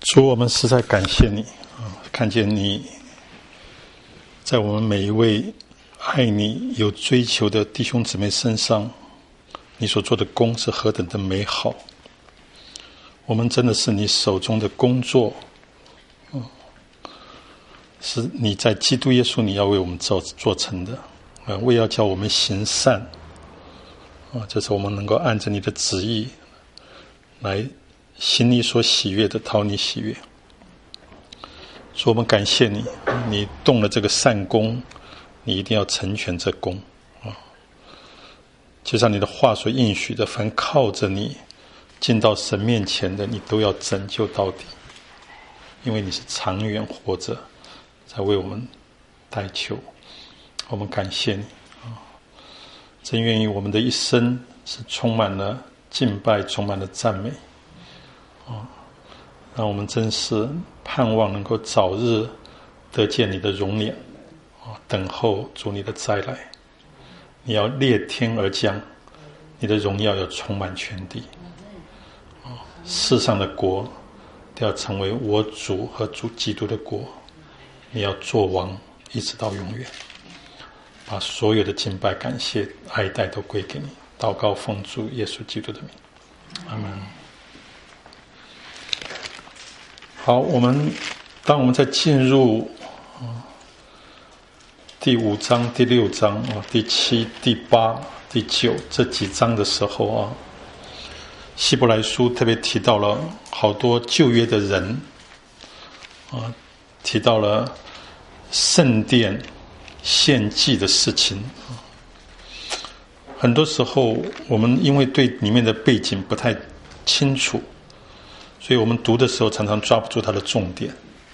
主，我们实在感谢你看见你在我们每一位爱你有追求的弟兄姊妹身上，你所做的工是何等的美好。我们真的是你手中的工作，是你在基督耶稣你要为我们做成的，为要叫我们行善，就是我们能够按着你的旨意来行你所喜悦的，讨你喜悦。所以我们感谢你，你动了这个善功，你一定要成全这功就像你的话所应许的，凡靠着你进到神面前的，你都要拯救到底，因为你是长远活着，在为我们代求。我们感谢你真愿意我们的一生是充满了敬拜，充满了赞美让我们真是盼望能够早日得见你的容脸等候主你的再来。你要裂天而降，你的荣耀要充满全地世上的国都要成为我主和主基督的国，你要做王一直到永远。把所有的敬拜、感谢、爱戴都归给你。祷告奉主耶稣基督的名，阿们。好，当我们在进入第5章、第6章、第7、第8、第9这几章的时候希伯来书特别提到了好多旧约的人提到了圣殿献祭的事情。很多时候我们因为对里面的背景不太清楚，所以我们读的时候常常抓不住它的重点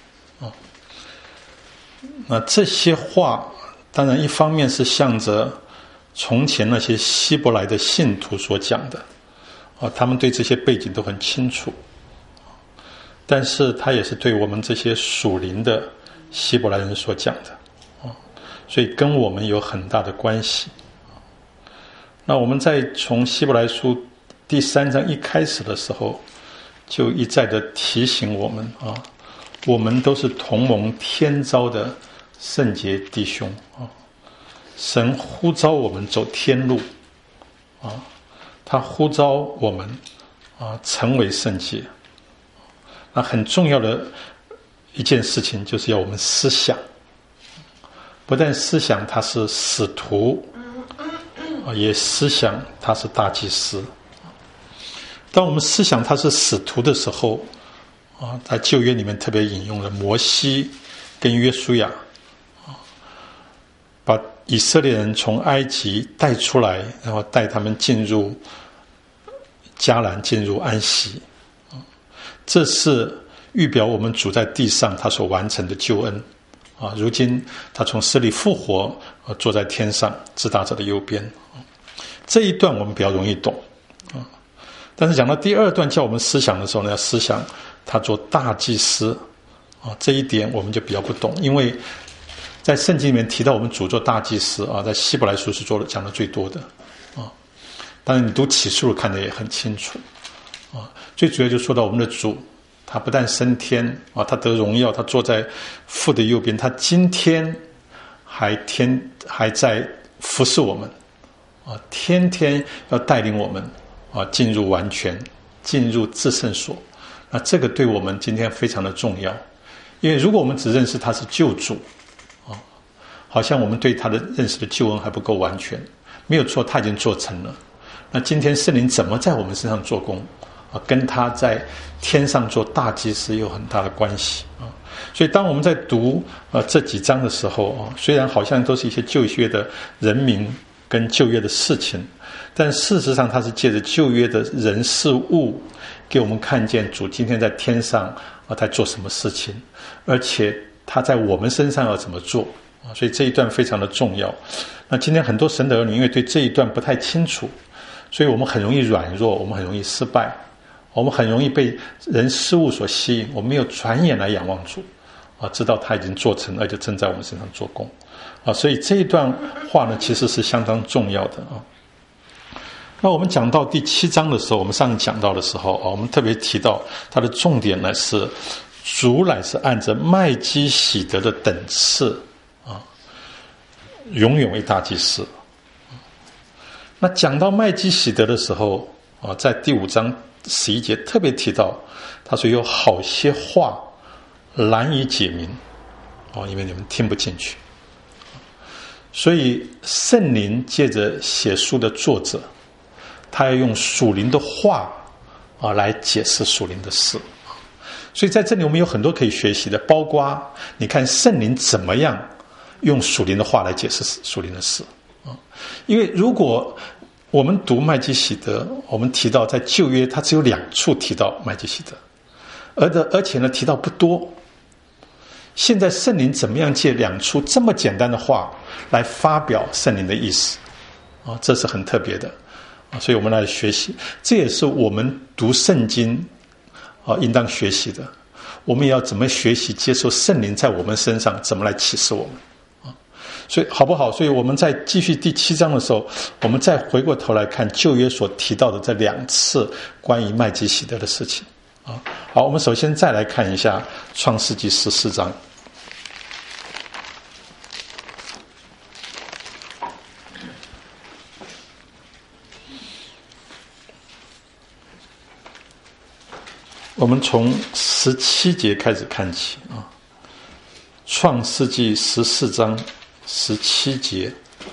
那这些话当然一方面是向着从前那些希伯来的信徒所讲的他们对这些背景都很清楚，但是他也是对我们这些属灵的希伯来人所讲的所以跟我们有很大的关系。那我们在从希伯来书第3章一开始的时候就一再的提醒我们我们都是同蒙天召的圣洁弟兄神呼召我们走天路他呼召我们成为圣洁。那很重要的一件事情就是要我们思想，不但思想他是使徒也思想他是大祭司。当我们思想他是使徒的时候在旧约里面特别引用了摩西跟约书亚把以色列人从埃及带出来，然后带他们进入迦南，进入安息这是预表我们主在地上他所完成的救恩如今他从死里复活坐在天上至大者的右边这一段我们比较容易懂但是讲到第2段叫我们思想的时候呢，要思想他做大祭司这一点我们就比较不懂，因为在圣经里面提到我们主做大祭司在希伯来书是讲的最多的当然你读启示录看得也很清楚最主要就说到我们的主他不但升天他得荣耀，他坐在父的右边，他今天还在服侍我们天天要带领我们进入完全，进入至圣所。那这个对我们今天非常的重要，因为如果我们只认识他是救主好像我们对他的认识的救恩还不够完全。没有错，他已经做成了。那今天圣灵怎么在我们身上做工跟他在天上做大祭司有很大的关系所以当我们在读这几章的时候虽然好像都是一些旧约的人名跟旧约的事情，但事实上他是借着旧约的人事物给我们看见主今天在天上在做什么事情，而且他在我们身上要怎么做所以这一段非常的重要。那今天很多神的儿女因为对这一段不太清楚，所以我们很容易软弱，我们很容易失败，我们很容易被人事物所吸引，我们没有转眼来仰望主知道他已经做成，而且正在我们身上做工所以这一段话呢其实是相当重要的那我们讲到第7章的时候，我们上次讲到的时候我们特别提到它的重点呢是主乃是按着麦基洗德的等次永远为大祭司。那讲到麦基洗德的时候在第5章11节特别提到，他说有好些话难以解明因为你们听不进去。所以圣灵借着写书的作者，他要用属灵的话来解释属灵的事。所以在这里我们有很多可以学习的，包括你看圣灵怎么样用属灵的话来解释属灵的事。因为如果我们读麦基洗德，我们提到在旧约它只有2处提到麦基洗德，而且呢提到不多。现在圣灵怎么样借2处这么简单的话来发表圣灵的意思这是很特别的所以我们来学习，这也是我们读圣经应当学习的。我们也要怎么学习接受圣灵在我们身上怎么来启示我们所以好不好？所以我们在继续第7章的时候，我们再回过头来看旧约所提到的这2次关于麦基洗德的事情好，我们首先再来看一下创世纪14章。我们从17节开始看起创世纪14章17节，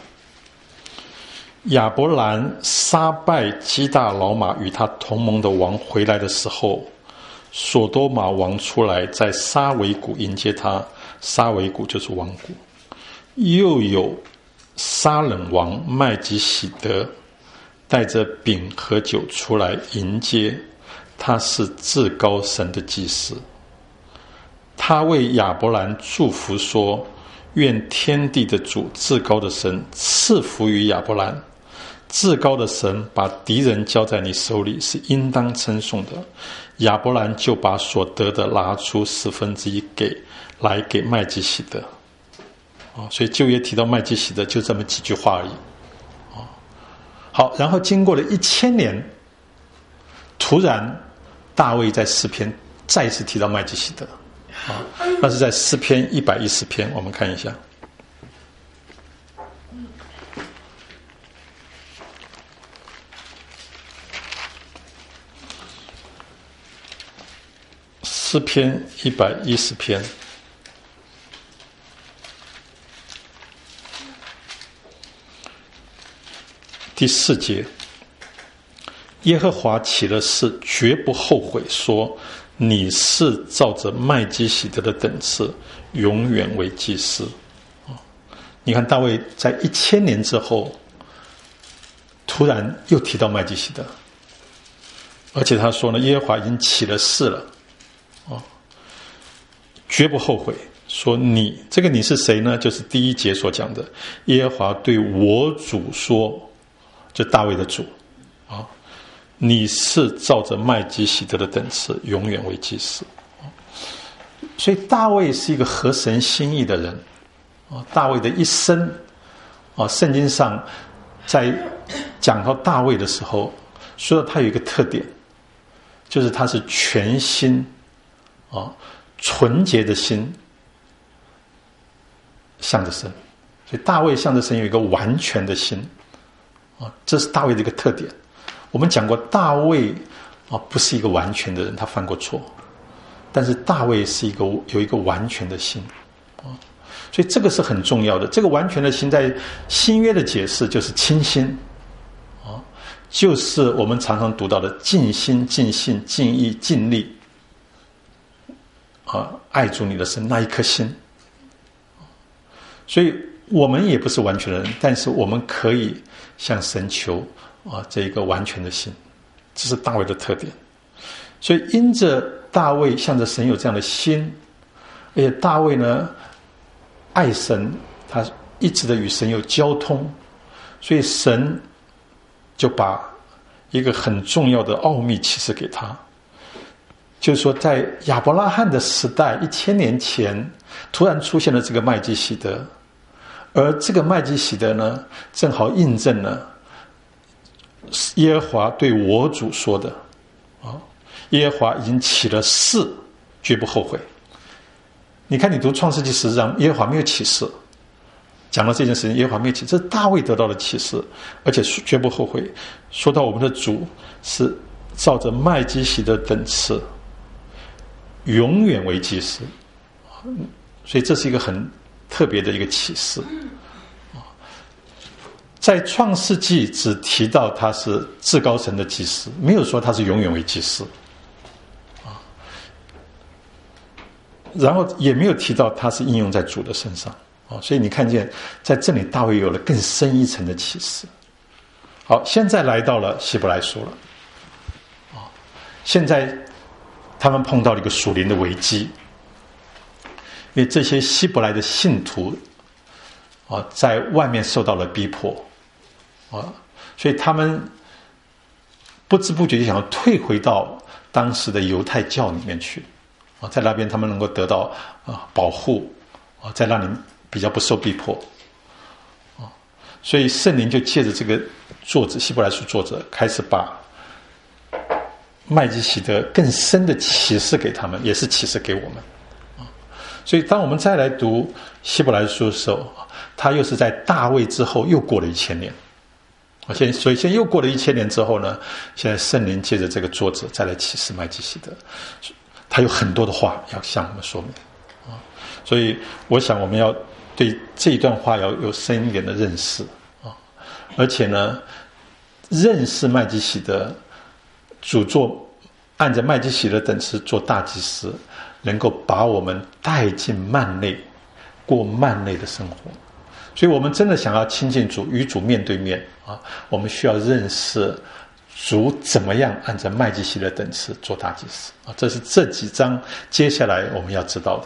亚伯兰杀败基大老马与他同盟的王回来的时候，所多玛王出来在沙维谷迎接他，沙维谷就是王谷。又有沙冷王麦基洗德带着饼和酒出来迎接，他是至高神的祭司。他为亚伯兰祝福说，愿天地的主至高的神赐福于亚伯兰，至高的神把敌人交在你手里是应当称颂的。亚伯兰就把所得的拿出1/4给麦基洗德所以旧约提到麦基洗德就这么几句话而已好，然后经过了1000年，突然大卫在诗篇再一次提到麦基洗德那是在诗篇110篇，我们看一下。诗篇110篇第4节，耶和华起了誓，绝不后悔，说你是照着麦基洗德的等次永远为祭司你看大卫在1000年之后突然又提到麦基洗德，而且他说呢，耶和华已经起了誓了绝不后悔，说你这个你是谁呢？就是第1节所讲的，耶和华对我主说，就大卫的主你是照着麦基洗德的等次永远为祭司所以大卫是一个合神心意的人大卫的一生圣经上在讲到大卫的时候说到他有一个特点，就是他是全心纯洁的心向着神，所以大卫向着神有一个完全的心这是大卫的一个特点。我们讲过大卫不是一个完全的人，他犯过错，但是大卫是有一个完全的心所以这个是很重要的。这个完全的心在新约的解释就是清心就是我们常常读到的尽心尽性尽意尽力爱主你的神那一颗心所以我们也不是完全的人，但是我们可以向神求这一个完全的心，这是大卫的特点。所以因着大卫向着神有这样的心，而且大卫呢爱神，他一直的与神有交通，所以神就把一个很重要的奥秘启示给他，就是说在亚伯拉罕的时代1000年前突然出现了这个麦基洗德，而这个麦基洗德呢正好印证了耶和华对我主说的耶和华已经起了誓绝不后悔。你看，你读创世纪10章，耶和华没有启示，讲到这件事情，耶和华没有启示，这是大卫得到的启示，而且绝不后悔。说到我们的主是照着麦基洗德等次，永远为祭司，所以这是一个很特别的一个启示。在创世纪只提到他是至高神的祭司，没有说他是永远为祭司，然后也没有提到他是应用在主的身上，所以你看见在这里大卫有了更深一层的启示。好，现在来到了希伯来书了，现在他们碰到了一个属灵的危机，因为这些希伯来的信徒在外面受到了逼迫，所以他们不知不觉就想要退回到当时的犹太教里面去，在那边他们能够得到保护，在那里比较不受逼迫，所以圣灵就借着这个作者希伯来书作者开始把麦基洗德更深的启示给他们，也是启示给我们。所以当我们再来读希伯来书的时候，他又是在大卫之后又过了1000年，所以现在又过了1000年之后呢，现在圣灵借着这个作者再来启示麦基洗德，他有很多的话要向我们说明，所以我想我们要对这一段话要有深一点的认识，而且呢，认识麦基洗德主做按着麦基洗德等次做大祭司，能够把我们带进幔内，过幔内的生活。所以我们真的想要亲近主，与主面对面我们需要认识主怎么样按着麦基洗德等次做大祭司这是这几章接下来我们要知道的。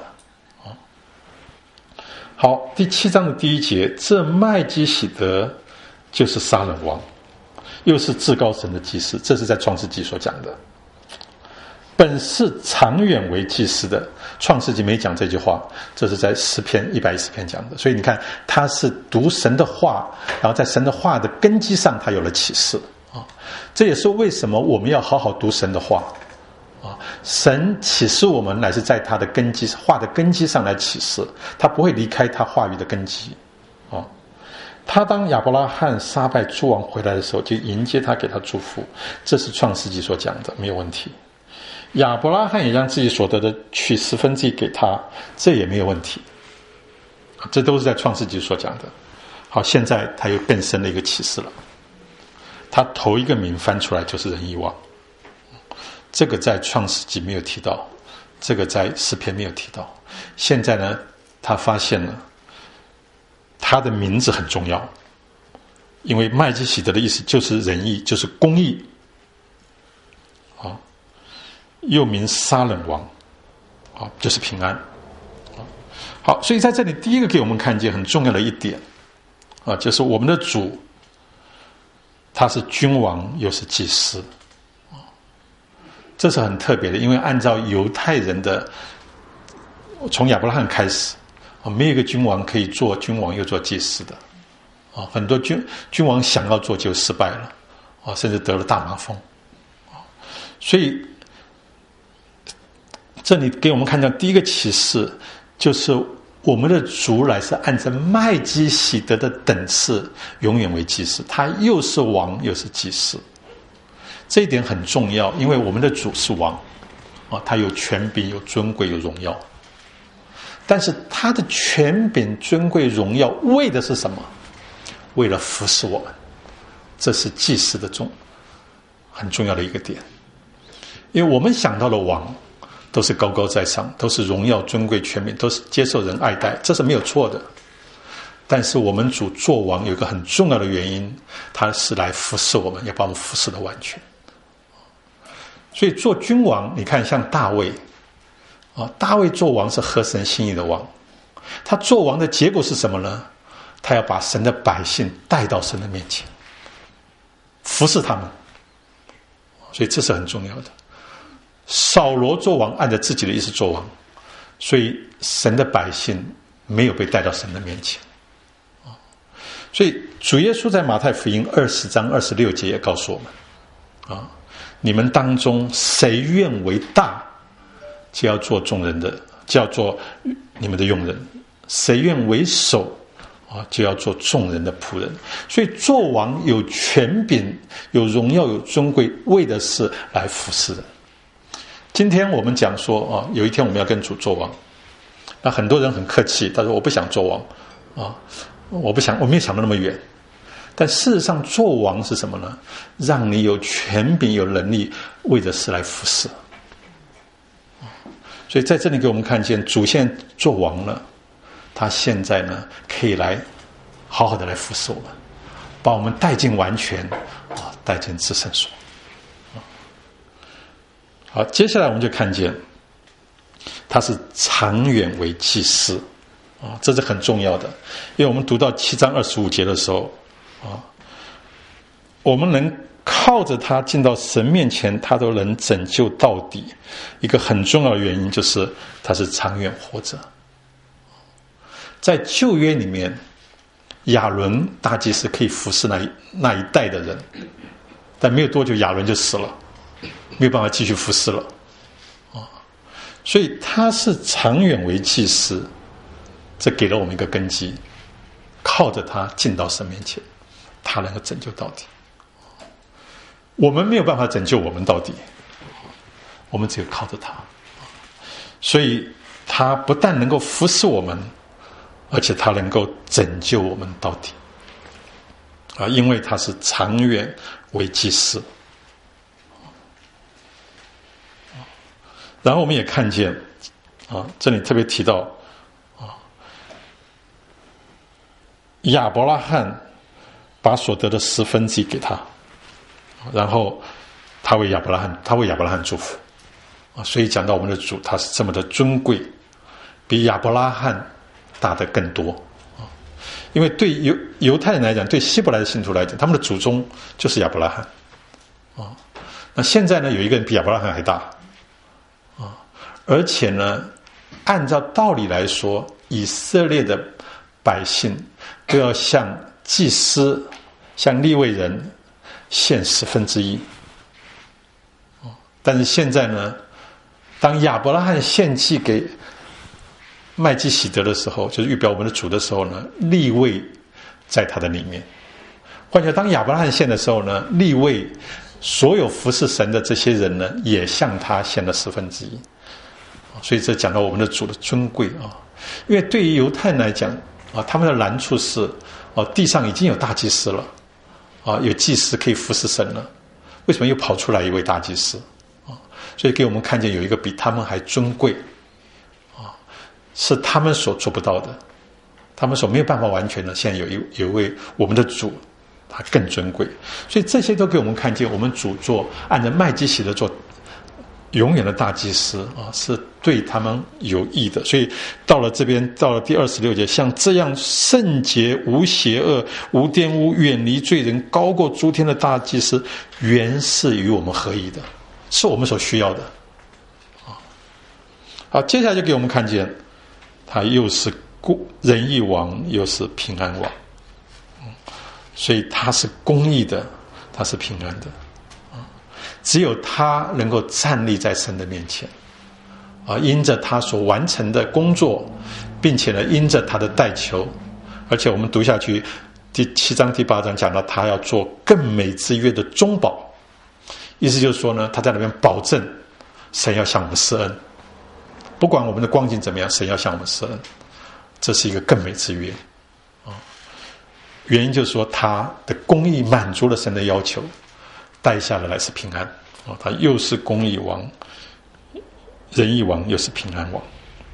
好，第7章的第1节，这麦基洗德就是撒冷王，又是至高神的祭司，这是在创世纪所讲的。本是长远为祭司的，创世纪没讲这句话，这是在诗篇110篇讲的。所以你看，他是读神的话，然后在神的话的根基上他有了启示这也是为什么我们要好好读神的话神启示我们乃是在他的根基话的根基上来启示，他不会离开他话语的根基他当亚伯拉罕杀败诸王回来的时候，就迎接他，给他祝福，这是创世纪所讲的，没有问题。亚伯拉罕也将自己所得的取1/10给他，这也没有问题，这都是在创世纪所讲的。好，现在他有更深的一个启示了，他头一个名翻出来就是仁义王，这个在创世纪没有提到，这个在诗篇没有提到。现在呢，他发现了他的名字很重要，因为麦基洗德的意思就是仁义，就是公义又名撒冷王就是平安好，所以在这里第一个给我们看见很重要的一点就是我们的主他是君王又是祭司这是很特别的，因为按照犹太人的从亚伯拉罕开始没有一个君王可以做君王又做祭司的很多君王想要做就失败了甚至得了大麻风所以这里给我们看到第一个启示，就是我们的主乃是按照麦基洗德的等次永远为祭司，他又是王又是祭司，这一点很重要，因为我们的主是王他有权柄有尊贵有荣耀，但是他的权柄尊贵荣耀为的是什么？为了服侍我们，这是祭司的很重要的一个点。因为我们想到的王都是高高在上，都是荣耀尊贵权柄，都是接受人爱戴，这是没有错的。但是我们主做王有一个很重要的原因，他是来服侍我们，要把我们服侍的完全。所以做君王，你看像大卫大卫做王是合神心意的王，他做王的结果是什么呢？他要把神的百姓带到神的面前，服侍他们，所以这是很重要的。扫罗做王按照自己的意思做王，所以神的百姓没有被带到神的面前所以主耶稣在马太福音20章26节也告诉我们你们当中谁愿为大， 就要做众人的，就要做你们的用人。谁愿为首就要做众人的仆人。所以做王有权柄，有荣耀，有尊贵，为的是来服侍人。今天我们讲说有一天我们要跟主做王，那很多人很客气，他说我不想做王我没有想到那么远。但事实上做王是什么呢？让你有权柄，有能力，为的是来服侍。所以在这里给我们看见主现在做王了，他现在呢可以来好好的来服侍我们，把我们带进完全带进至圣所。好，接下来我们就看见他是长远为祭司这是很重要的。因为我们读到7章25节的时候我们能靠着他进到神面前，他都能拯救到底。一个很重要的原因就是他是长远活着。在旧约里面，亚伦大祭司可以服侍那一代的人，但没有多久亚伦就死了，没有办法继续服侍了所以他是长远为祭司，这给了我们一个根基，靠着他进到神面前，他能够拯救到底。我们没有办法拯救我们到底，我们只有靠着他。所以他不但能够服侍我们，而且他能够拯救我们到底因为他是长远为祭司。然后我们也看见这里特别提到亚伯拉罕把所得的1/10给他，然后他为亚伯拉罕祝福所以讲到我们的主，他是这么的尊贵，比亚伯拉罕大得更多因为对犹太人来讲，对希伯来的信徒来讲，他们的祖宗就是亚伯拉罕那现在呢，有一个人比亚伯拉罕还大而且呢，按照道理来说，以色列的百姓都要向祭司、向利未人献1/10但是现在呢，当亚伯拉罕献祭给麦基洗德的时候，就是预表我们的主的时候呢，利未在他的里面。换句话说，当亚伯拉罕献的时候呢，利未所有服侍神的这些人呢，也向他献了1/10所以这讲到我们的主的尊贵因为对于犹太人来讲他们的难处是地上已经有大祭司了有祭司可以服侍神了，为什么又跑出来一位大祭司所以给我们看见有一个比他们还尊贵是他们所做不到的，他们所没有办法完全的，现在有一位我们的主，他更尊贵。所以这些都给我们看见，我们主做按照麦基洗德做永远的大祭司是对他们有益的。所以到了这边，到了第26节，像这样圣洁、无邪恶、无玷污、远离罪人、高过诸天的大祭司，原是与我们合一的，是我们所需要的好，接下来就给我们看见他又是仁义王，又是平安王所以他是公义的，他是平安的只有他能够站立在神的面前因着他所完成的工作，并且呢因着他的代求，而且我们读下去第7章第8章讲到他要做更美之约的中保，意思就是说呢，他在那边保证神要向我们施恩，不管我们的光景怎么样，神要向我们施恩，这是一个更美之约原因就是说他的公义满足了神的要求，带下的来是平安他又是公义王、仁义王，又是平安王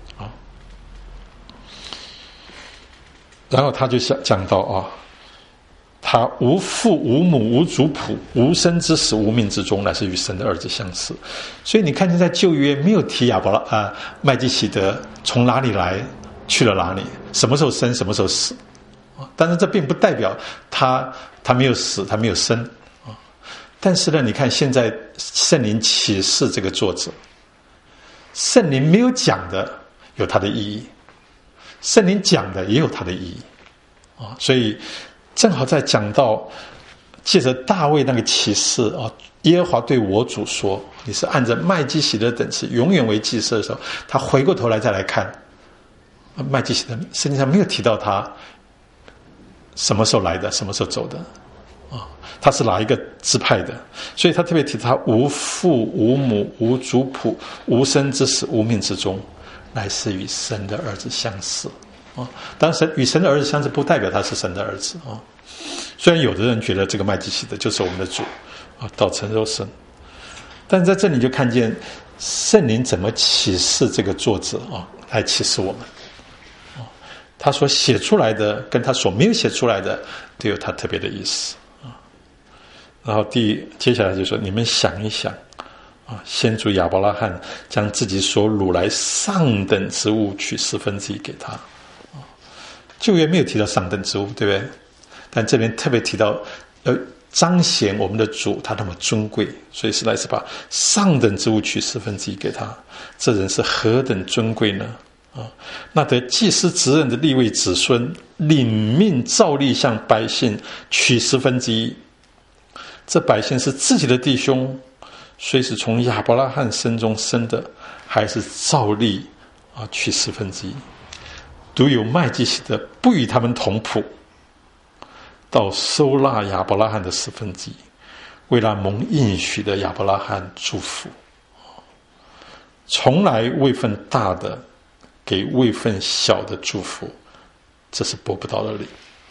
然后他就讲到他无父无母无族谱，无生之始无命之终，乃是与神的儿子相似。所以你看见在旧约没有提麦基洗德从哪里来去了哪里，什么时候生什么时候死但是这并不代表他没有死，他没有生但是呢，你看现在圣灵启示这个作者，圣灵没有讲的有它的意义，圣灵讲的也有它的意义所以正好在讲到借着大卫那个启示耶和华对我主说，你是按着麦基洗德等次永远为祭司的时候，他回过头来再来看麦基洗德，圣经上没有提到他什么时候来的，什么时候走的他是哪一个支派的，所以他特别提他无父无母无族谱无生之始无命之终，乃是与神的儿子相似当然与神的儿子相似不代表他是神的儿子虽然有的人觉得这个麦基洗德就是我们的主道成肉身，但在这里就看见圣灵怎么启示这个作者来启示我们他所写出来的跟他所没有写出来的都有他特别的意思然后接下来就说，你们想一想先祖亚伯拉罕将自己所掳来上等之物取1/4给他旧约没有提到上等之物，对不对？但这边特别提到彰显我们的主他那么尊贵，所以实在是把上等之物取1/4给他，这人是何等尊贵呢那得祭司职任的利未子孙领命照例向百姓取1/4，这百姓是自己的弟兄，虽是从亚伯拉罕身中生的，还是照例取1/4，独有麦基洗德不与他们同谱，到收纳亚伯拉罕的1/4，为那蒙应许的亚伯拉罕祝福，从来位分大的给位分小的祝福，这是驳不到的理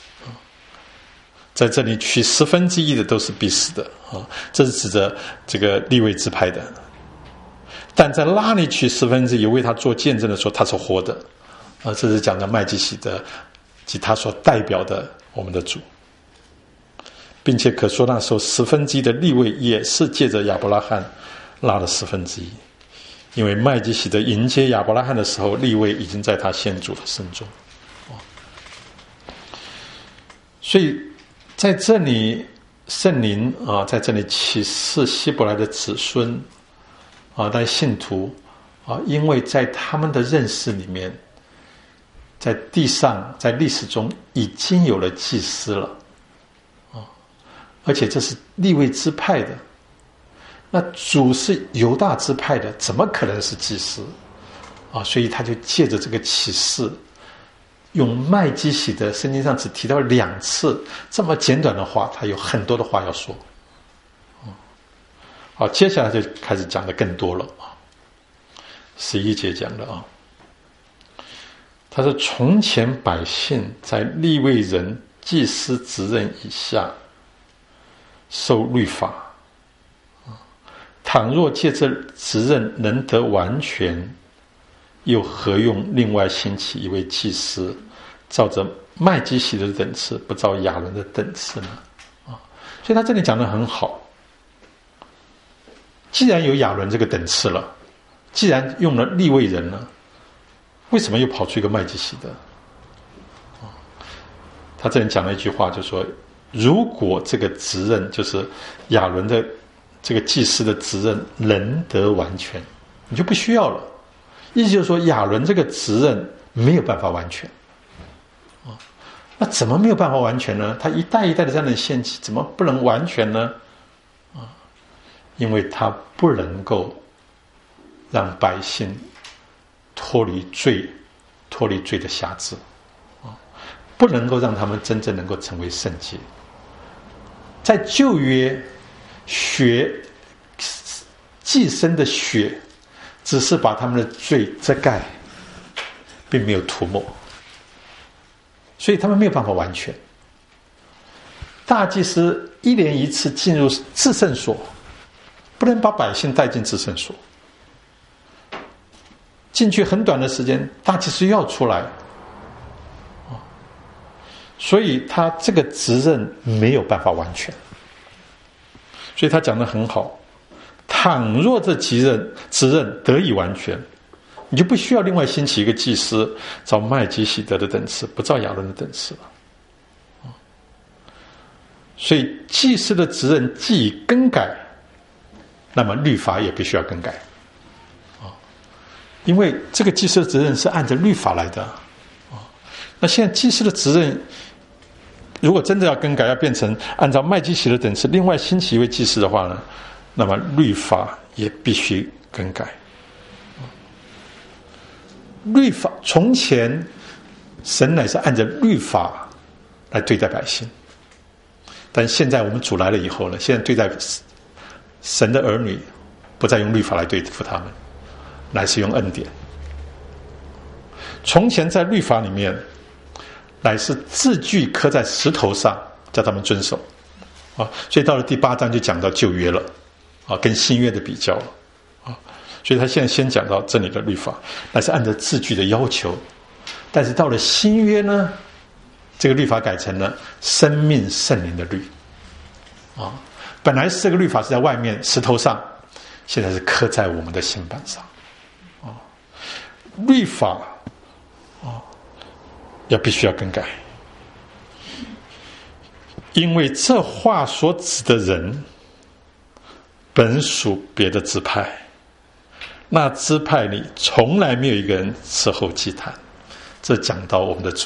在这里取1/10的都是必死的这是指着这个利未支派的，但在拉里取1/10为他做见证的时候，他是活的这是讲的麦基洗德及他所代表的我们的主，并且可说那时候1/10的利未也是借着亚伯拉罕拉了1/10，因为麦基洗德迎接亚伯拉罕的时候，利未已经在他先祖的身中所以在这里圣灵在这里启示希伯来的子孙但信徒因为在他们的认识里面，在地上在历史中已经有了祭司了而且这是利未支派的，那主是犹大支派的，怎么可能是祭司所以他就借着这个启示，用麦基洗德圣经上只提到2次这么简短的话，他有很多的话要说好，接下来就开始讲的更多了11节讲的他说从前百姓在利未人祭司职任以下受律法倘若借这职任能得完全，又何用另外兴起一位祭司，照着麦基洗德的等次，不照亚伦的等次呢所以他这里讲得很好，既然有亚伦这个等次了，既然用了利未人呢，为什么又跑出一个麦基洗德他这里讲了一句话，就说如果这个职任就是亚伦的这个祭司的职任能得完全，你就不需要了，意思就是说亚伦这个职任没有办法完全那怎么没有办法完全呢？他一代一代的这样的献祭怎么不能完全呢因为他不能够让百姓脱离罪的辖制不能够让他们真正能够成为圣洁。在旧约血祭牲的血只是把他们的罪遮盖，并没有涂抹，所以他们没有办法完全。大祭司1年1次进入至圣所，不能把百姓带进至圣所，进去很短的时间，大祭司又要出来所以他这个职任没有办法完全，所以他讲得很好，倘若这职任得以完全，你就不需要另外兴起一个祭司，照麦基洗德的等次，不照亚伦的等次了所以祭司的职任既已更改，那么律法也必须要更改因为这个祭司的职任是按照律法来的那现在祭司的职任如果真的要更改，要变成按照麦基洗德等次另外兴起一位祭司的话呢，那么律法也必须更改。律法从前神乃是按着律法来对待百姓，但现在我们主来了以后呢，现在对待神的儿女不再用律法来对付他们，乃是用恩典。从前在律法里面乃是字句刻在石头上，叫他们遵守啊，所以到了第8章就讲到旧约了啊，跟新约的比较了啊，所以他现在先讲到这里的律法乃是按照字句的要求，但是到了新约呢，这个律法改成了生命圣灵的律啊，本来是这个律法是在外面石头上，现在是刻在我们的心板上啊，律法必须要更改，因为这话所指的人本属别的支派，那支派里从来没有一个人伺候祭坛。这讲到我们的主，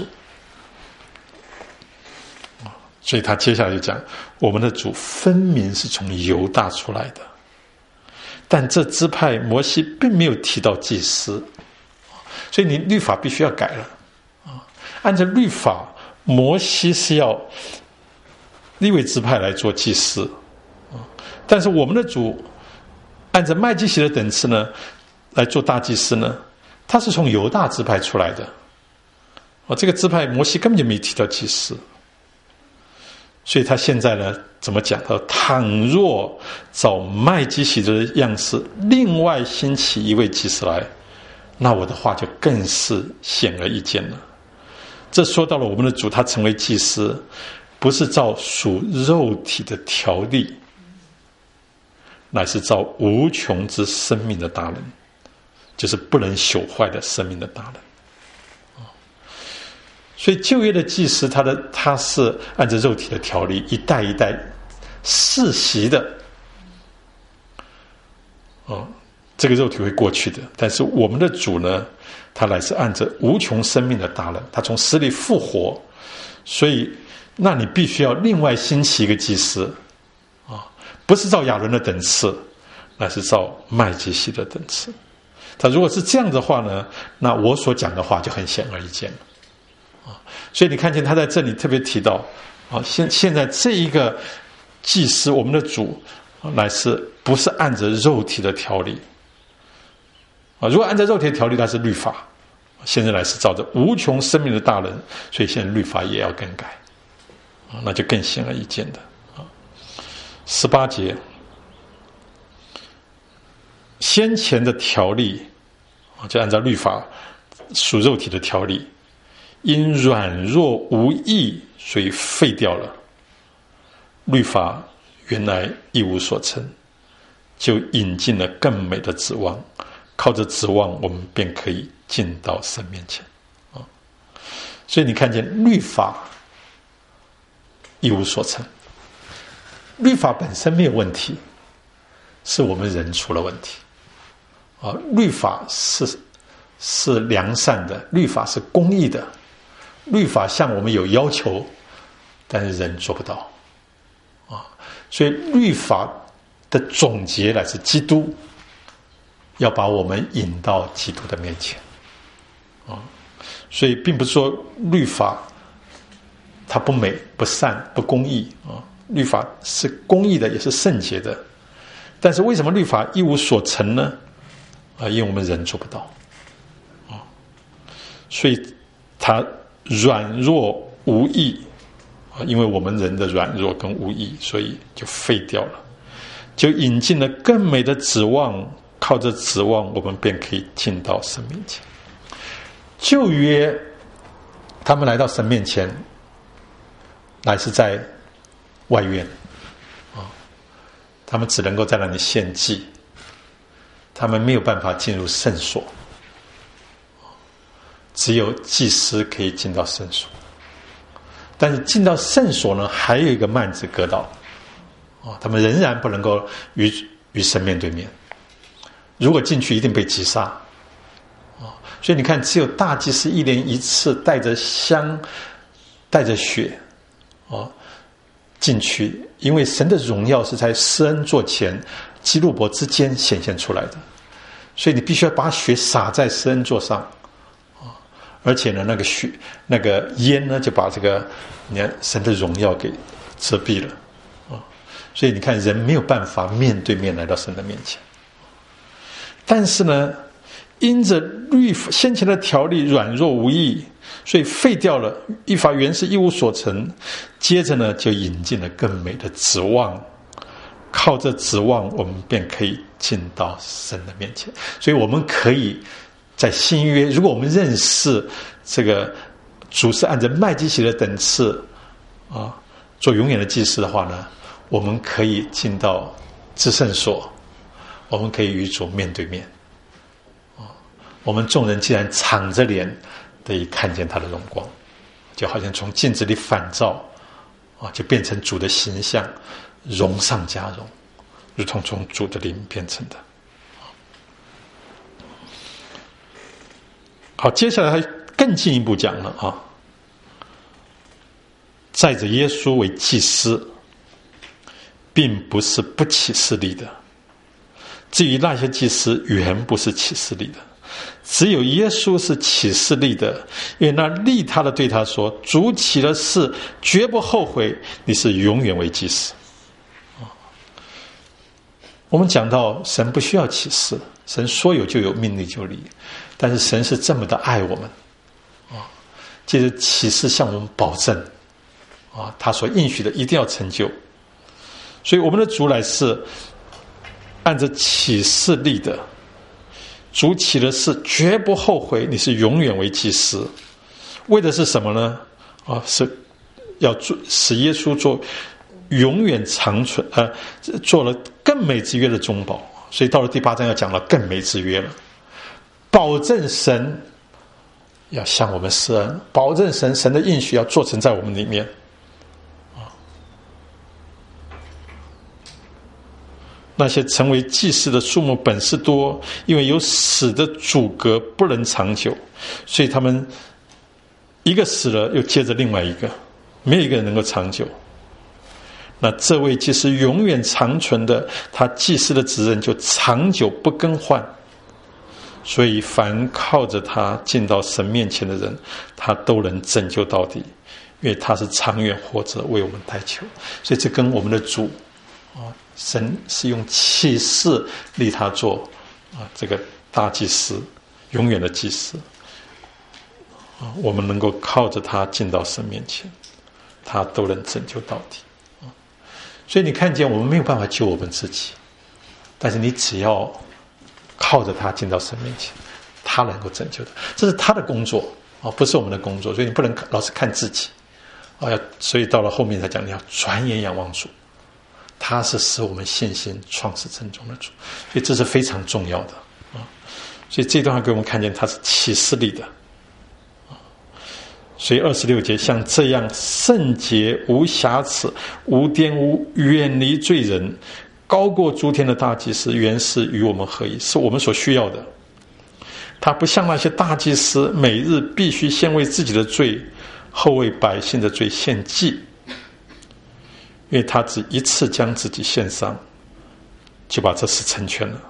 所以他接下来就讲我们的主分明是从犹大出来的，但这支派摩西并没有提到祭司，所以你律法必须要改了。按照律法，摩西是要利未支派来做祭司，但是我们的主按照麦基洗德等次呢来做大祭司呢，他是从犹大支派出来的，这个支派摩西根本就没提到祭司，所以他现在呢怎么讲到，倘若照麦基洗德的样式另外兴起一位祭司来，那我的话就更是显而易见了。这说到了我们的主，他成为祭司不是照属肉体的条例，乃是照无穷之生命的大能，就是不能朽坏的生命的大能。所以旧约的祭司他是按照肉体的条例一代一代世袭的，这个肉体会过去的，但是我们的主呢，他乃是按着无穷生命的大能，他从死里复活，所以那你必须要另外兴起一个祭司不是照亚伦的等次，乃是照麦基洗德等次。他如果是这样的话呢，那我所讲的话就很显而易见了所以你看见他在这里特别提到现在这一个祭司，我们的主乃是不是按着肉体的条例如果按照肉体的条例，它是律法，现在来是照着无穷生命的大能，所以现在律法也要更改那就更显而易见的18节，先前的条例就按照律法属肉体的条例，因软弱无益，所以废掉了。律法原来一无所成，就引进了更美的指望，靠着指望我们便可以进到神面前所以你看见律法一无所成，律法本身没有问题，是我们人出了问题律法是良善的，律法是公义的，律法向我们有要求，但是人做不到所以律法的总结乃是基督要把我们引到基督的面前所以并不是说律法它不美不善不公义律法是公义的，也是圣洁的，但是为什么律法一无所成呢因为我们人做不到所以它软弱无益因为我们人的软弱跟无益，所以就废掉了，就引进了更美的指望，靠着指望我们便可以进到神面前。旧约他们来到神面前乃是在外院他们只能够在那里献祭，他们没有办法进入圣所，只有祭司可以进到圣所，但是进到圣所呢，还有一个幔子隔道他们仍然不能够与神面对面，如果进去一定被击杀所以你看，只有大祭司1年1次带着香带着血进去，因为神的荣耀是在施恩座前基路伯之间显现出来的，所以你必须要把血洒在施恩座上，而且呢，那个血、那个烟呢，就把这个你看神的荣耀给遮蔽了，所以你看人没有办法面对面来到神的面前。但是呢，因着先前的条例软弱无益，所以废掉了律法原是一无所成，接着呢就引进了更美的指望，靠着指望我们便可以进到神的面前。所以我们可以在新约，如果我们认识这个主是按照麦基洗的等次做永远的祭司的话呢，我们可以进到至圣所，我们可以与主面对面。我们众人既然敞着脸得以看见他的荣光，就好像从镜子里反照就变成主的形象，荣上加荣，如同从主的灵变成的。好，接下来他更进一步讲了载着耶稣为祭司，并不是不起势力的。至于那些祭司，原不是起势力的，只有耶稣是起势力的，因为那立他的对他说：“主起了誓，绝不后悔，你是永远为祭司。”我们讲到神不需要起誓，神说有就有，命立就立，但是神是这么的爱我们借着起誓向我们保证他所应许的一定要成就。所以我们的主乃是按着起誓立的，主起了誓，绝不后悔，你是永远为祭司。为的是什么呢？是要使耶稣做永远长存，做了更美之约的中保。所以到了第8章要讲了更美之约了，保证神要向我们施恩，保证神的应许要做成在我们里面。那些成为祭司的数目本是多，因为有死的阻隔，不能长久，所以他们一个死了又接着另外一个，没有一个人能够长久。那这位祭司永远长存的，他祭司的职任就长久不更换，所以凡靠着他进到神面前的人，他都能拯救到底，因为他是长远活着为我们代求。所以这跟我们的主神是用启示立他做这个大祭司，永远的祭司我们能够靠着他进到神面前，他都能拯救到底所以你看见我们没有办法救我们自己，但是你只要靠着他进到神面前，他能够拯救的，这是他的工作不是我们的工作。所以你不能老是看自己所以到了后面才讲，你要转眼仰望主，他是使我们信心创始成终的主，所以这是非常重要的所以这段话给我们看见他是启示力的所以26节，像这样圣洁无瑕疵无玷污，远离罪人，高过诸天的大祭司，原是与我们合一，是我们所需要的。他不像那些大祭司，每日必须先为自己的罪，后为百姓的罪献祭，因为他只一次将自己献上，就把这事成全了。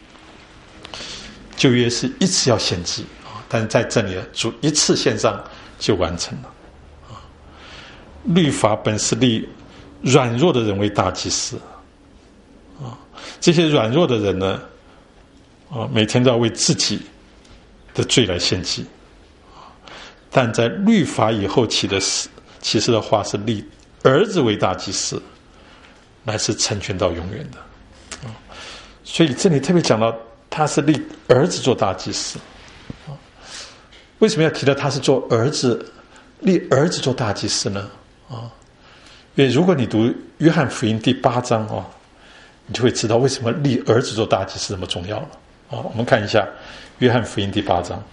旧约是一次要献祭但是在这里主一次献上就完成了律法本是立软弱的人为大祭司这些软弱的人呢每天都要为自己的罪来献祭但在律法以后起誓的话是立儿子为大祭司，乃是成全到永远的所以这里特别讲到他是立儿子做大祭司为什么要提到他是做儿子立儿子做大祭司呢因为如果你读约翰福音第8章你就会知道为什么立儿子做大祭司这么重要了我们看一下约翰福音第8章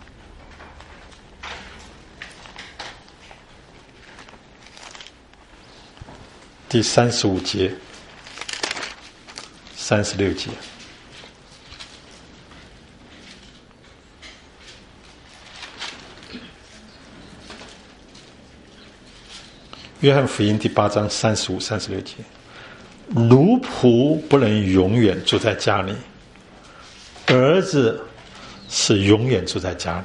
第35节36节约翰福音第8章35、36节，奴仆不能永远住在家里，儿子是永远住在家里。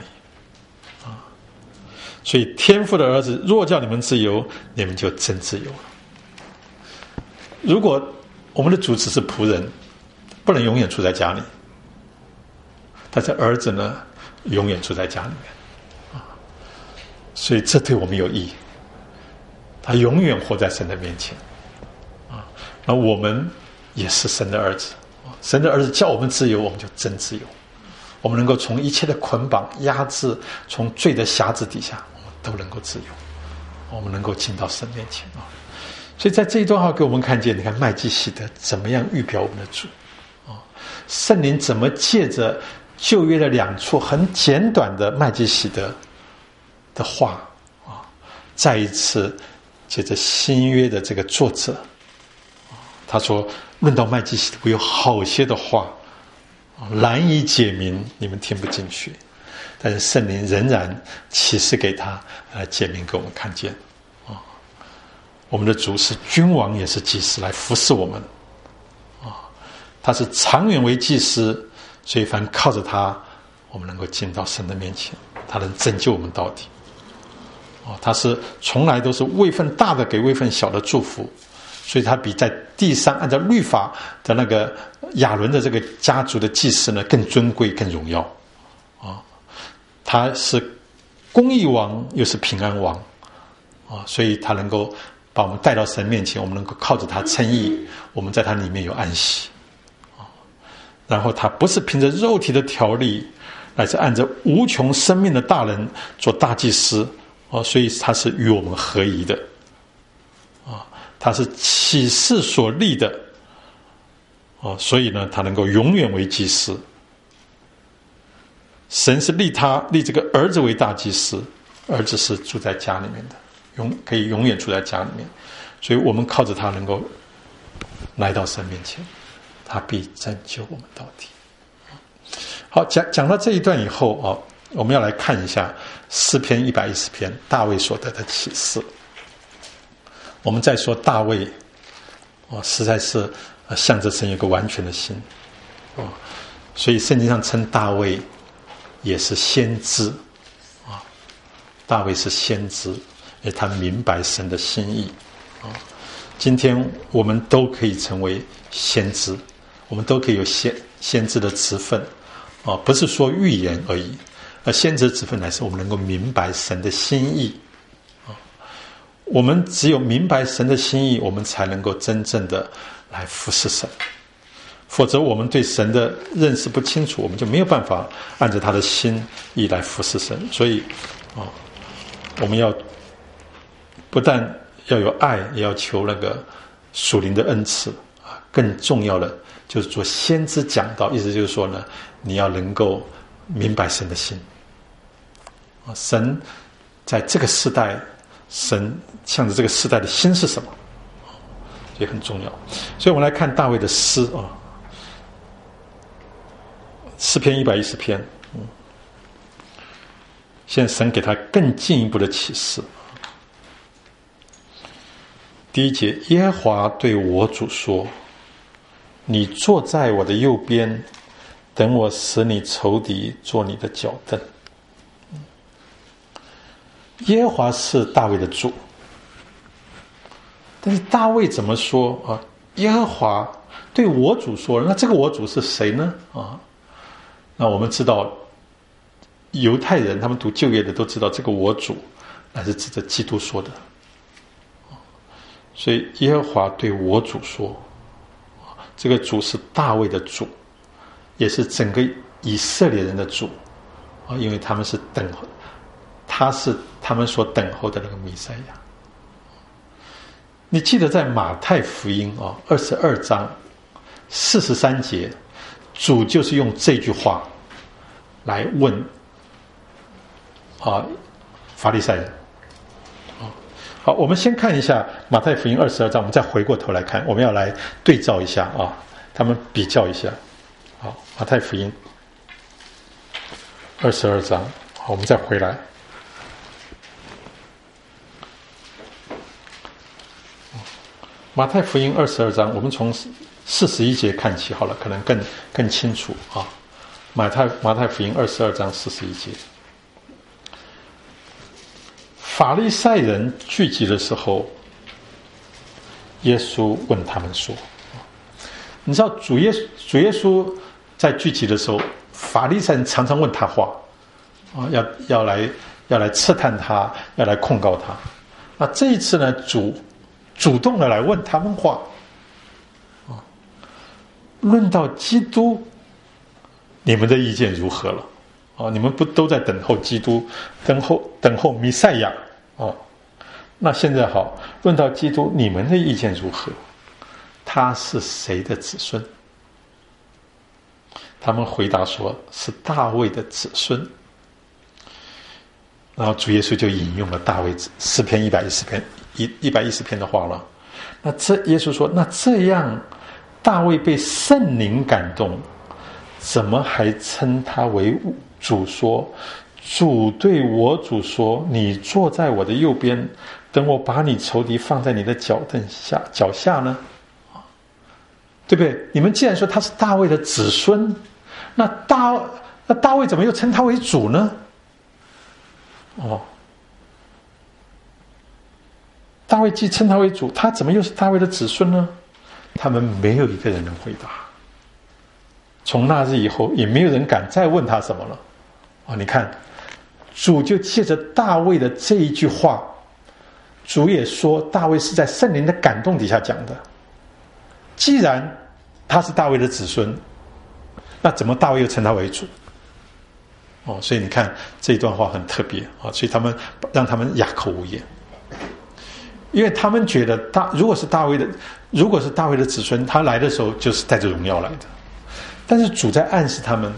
所以天父的儿子若叫你们自由，你们就真自由了。如果我们的主只是仆人，不能永远住在家里，但是儿子呢，永远住在家里面。所以这对我们有益，他永远活在神的面前。那我们也是神的儿子，神的儿子叫我们自由，我们就真自由。我们能够从一切的捆绑、压制，从罪的辖制底下，我们都能够自由，我们能够进到神面前。所以在这一段话给我们看见，你看麦基洗德怎么样预表我们的主，圣灵怎么借着旧约的2处很简短的麦基洗德的话，再一次借着新约的这个作者，他说论到麦基洗德有好些的话难以解明，你们听不进去，但是圣灵仍然启示给他，解明给我们看见。我们的主是君王，也是祭司，来服侍我们。他是长远为祭司，所以凡靠着他，我们能够进到神的面前，他能拯救我们到底。他是从来都是位分大的给位分小的祝福，所以他比在地上按照律法的那个亚伦的这个家族的祭司呢更尊贵、更荣耀。他是公义王，又是平安王，所以他能够把我们带到神面前，我们能够靠着他称义，我们在他里面有安息。然后他不是凭着肉体的条例，乃是按着无穷生命的大能做大祭司，所以他是与我们合一的。他是启示所立的，所以呢他能够永远为祭司。神是立这个儿子为大祭司，儿子是住在家里面的，可以永远住在家里面，所以我们靠着他能够来到神面前，他必拯救我们到底。好，讲到这一段以后，我们要来看一下诗篇110篇大卫所得的启示。我们再说大卫，实在是向着神有个完全的心，所以圣经上称大卫也是先知，大卫是先知，因为他明白神的心意。今天我们都可以成为先知，我们都可以有先知的职分，不是说预言而已，而先知的职分乃是我们能够明白神的心意。我们只有明白神的心意，我们才能够真正的来服侍神，否则我们对神的认识不清楚，我们就没有办法按照他的心意来服侍神。所以我们要不但要有爱，也要求那个属灵的恩赐，更重要的就是做先知讲道，意思就是说呢，你要能够明白神的心。神在这个时代，神向着这个时代的心是什么，也很重要。所以我们来看大卫的诗诗篇110篇，现在神给他更进一步的启示。第1节，耶和华对我主说，你坐在我的右边，等我使你仇敌做你的脚凳。耶和华是大卫的主，但是大卫怎么说耶和华对我主说，那这个我主是谁呢？那我们知道犹太人他们读旧约的都知道，这个我主那是指着基督说的。所以耶和华对我主说，这个主是大卫的主，也是整个以色列人的主，因为他们是他是他们所等候的那个弥赛亚。你记得在马太福音22章43节，主就是用这句话来问法利赛人。好，我们先看一下马太福音22章，我们再回过头来看，我们要来对照一下他们比较一下。好，马太福音22章，好，我们再回来。 马太福音22章，我们从41节看起好了，可能更清楚啊。马太福音22章41节，法利赛人聚集的时候，耶稣问他们说：“你知道主耶稣在聚集的时候，法利赛人常常问他话啊，要来刺探他，要来控告他。那这一次呢，主动的来问他们话啊，论到基督，你们的意见如何了？啊，你们不都在等候基督，等候弥赛亚啊？那现在好，论到基督，你们的意见如何？他是谁的子孙？”他们回答说：“是大卫的子孙。”然后主耶稣就引用了大卫诗篇110篇的话了。那耶稣说：“那这样，大卫被圣灵感动，怎么还称他为主说？主对我主说：你坐在我的右边，等我把你仇敌放在你的脚下呢？对不对？你们既然说他是大卫的子孙，那大卫怎么又称他为主呢？大卫既称他为主，他怎么又是大卫的子孙呢？”他们没有一个人能回答。从那日以后，也没有人敢再问他什么了。你看，主就借着大卫的这一句话，主也说大卫是在圣灵的感动底下讲的。既然他是大卫的子孙，那怎么大卫又称他为主？所以你看这一段话很特别啊，所以让他们哑口无言，因为他们觉得如果是大卫的子孙，他来的时候就是带着荣耀来的。但是主在暗示他们，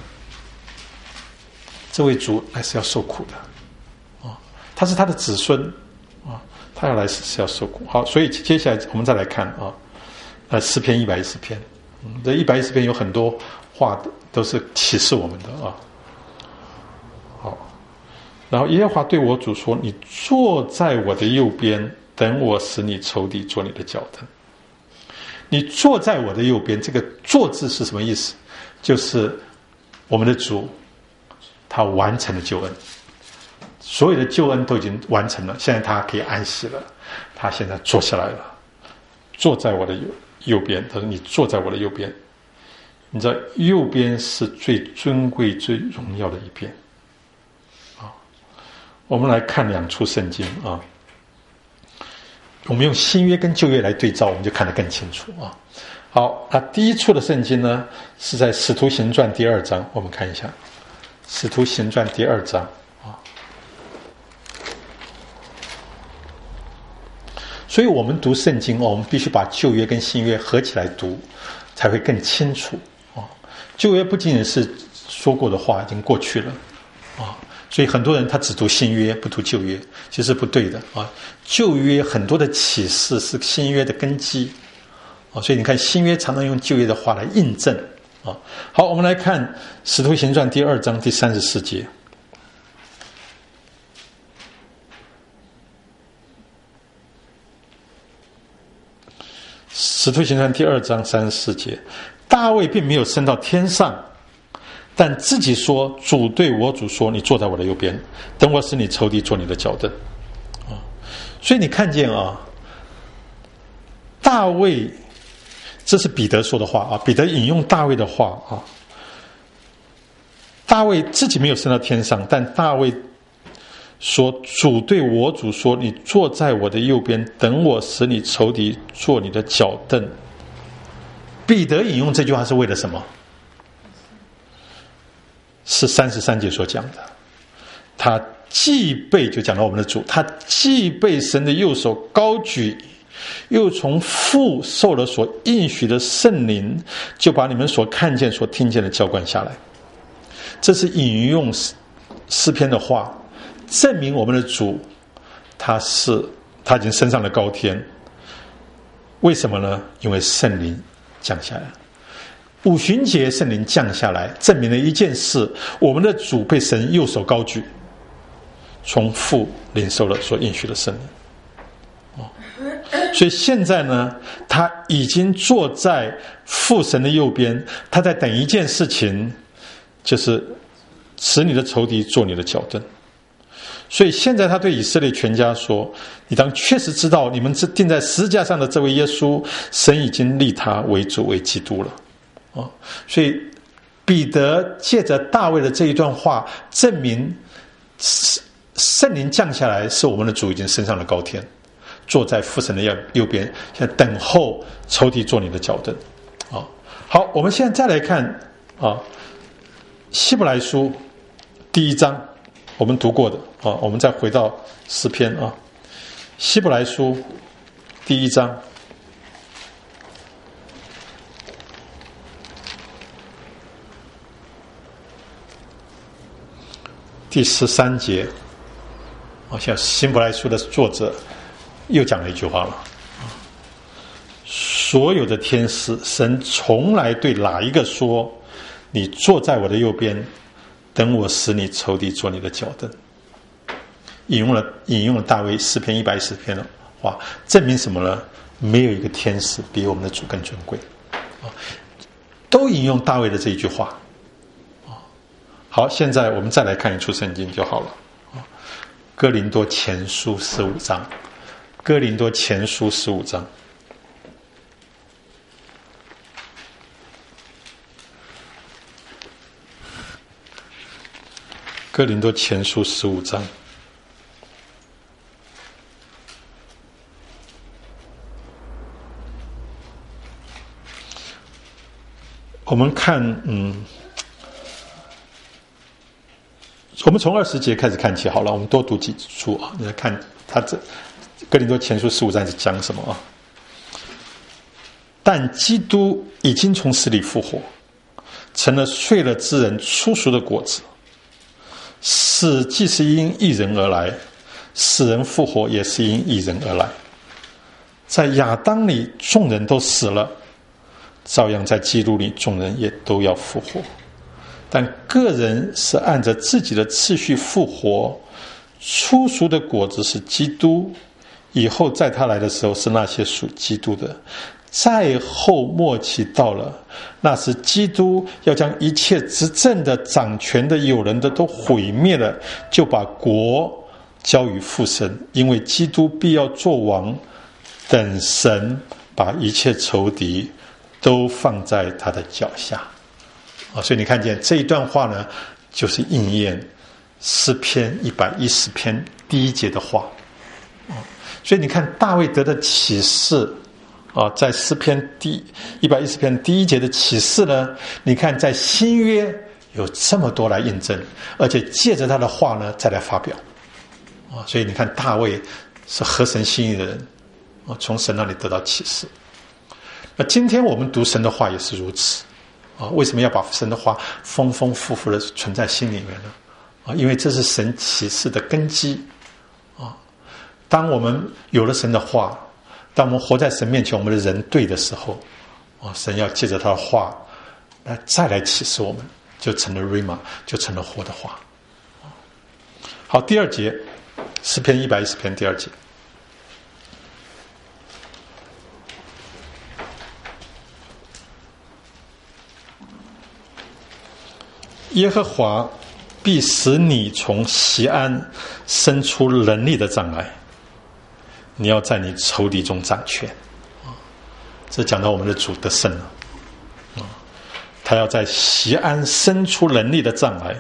这位主来是要受苦的他是他的子孙他要来是要受苦。好，所以接下来我们再来看诗篇110篇，这110篇有很多话都是启示我们的好，然后耶和华对我主说：你坐在我的右边，等我使你仇敌做你的脚凳。你坐在我的右边，这个坐字是什么意思？就是我们的主他完成了救恩，所有的救恩都已经完成了，现在他可以安息了，他现在坐下来了，坐在我的右边。他说：你坐在我的右边。你知道右边是最尊贵最荣耀的一边我们来看2处圣经我们用新约跟旧约来对照，我们就看得更清楚好，那第一处的圣经呢，是在使徒行传第2章，我们看一下使徒行传第2章所以我们读圣经我们必须把旧约跟新约合起来读，才会更清楚旧约不仅仅是说过的话已经过去了所以很多人他只读新约不读旧约，其实不对的旧约很多的启示是新约的根基所以你看新约常常用旧约的话来印证好，我们来看使徒行传第2章第34节。使徒行传第2章34节，大卫并没有升到天上，但自己说：主对我主说，你坐在我的右边，等我使你仇敌做你的脚凳所以你看见大卫，这是彼得说的话彼得引用大卫的话大卫自己没有升到天上，但大卫说：主对我主说，你坐在我的右边，等我使你仇敌做你的脚凳。彼得引用这句话是为了什么？是33节所讲的，他既被，就讲到我们的主，他既被神的右手高举，又从父受了所应许的圣灵，就把你们所看见所听见的浇灌下来。这是引用诗篇的话，证明我们的主他已经升上了高天。为什么呢？因为圣灵降下来，五旬节圣灵降下来，证明了一件事：我们的主被神右手高举，从父领受了所应许的圣灵所以现在呢，他已经坐在父神的右边，他在等一件事情，就是使你的仇敌做你的脚凳。所以现在他对以色列全家说，你当确实知道，你们钉在十字架上的这位耶稣，神已经立他为主为基督了。所以彼得借着大卫的这一段话，证明圣灵降下来是我们的主已经升上了高天，坐在父神的右边，现在等候仇敌做你的脚凳。好，我们现在再来看希伯来书第1章，我们读过的我们再回到诗篇希伯来书第1章第13节。像希伯来书的作者又讲了一句话了，所有的天使，神从来对哪一个说，你坐在我的右边，等我使你仇敌做你的脚凳。引用了大卫诗篇110篇的话，证明什么呢？没有一个天使比我们的主更尊贵。都引用大卫的这一句话。好，现在我们再来看一处圣经就好了。哥林多前书15章，哥林多前书15章。哥林多前书15章。我们看，我们从20节开始看起好了，我们多读几处你来看他这哥林多前书15章是讲什么但基督已经从死里复活，成了睡了之人初熟的果子。死既是因一人而来，死人复活也是因一人而来。在亚当里众人都死了，照样在基督里众人也都要复活，但个人是按着自己的次序复活。初熟的果子是基督，以后在他来的时候是那些属基督的。再后末期到了，那时基督要将一切执政的掌权的有人的都毁灭了，就把国交于父神，因为基督必要做王，等神把一切仇敌都放在他的脚下。所以你看见这一段话呢，就是应验诗篇110篇第1节的话。所以你看大卫得的启示在诗篇110篇第1节的启示呢，你看在新约有这么多来印证，而且借着他的话呢再来发表。所以你看大卫是合神心意的人，从神那里得到启示。那今天我们读神的话也是如此。为什么要把神的话丰丰富富的存在心里面呢？因为这是神启示的根基。当我们有了神的话，当我们活在神面前，我们的人对的时候，神要借着他的话再来启示我们，就成了 Rhema， 就成了活的话。好，第2节，诗篇110篇第2节。耶和华必使你从锡安生出能力的杖来，你要在你仇敌中掌权。这讲到我们的主得胜了。他要在锡安生出能力的杖来。